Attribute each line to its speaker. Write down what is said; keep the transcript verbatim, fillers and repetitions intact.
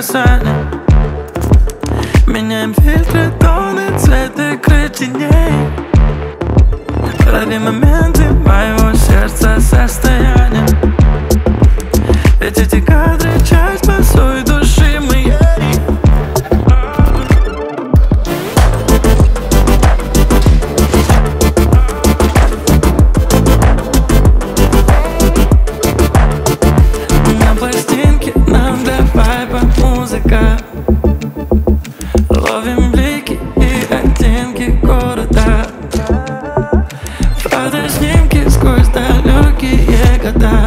Speaker 1: касания. Меняем фильтры, тоны, цвет игры теней. Лови моменты моего сердца состояния. Ведь эти кадры — часть босой души моей. На пластинке нам для вайба музыка. Ловим блики и оттенки города. Фотоснимки сквозь далекие года.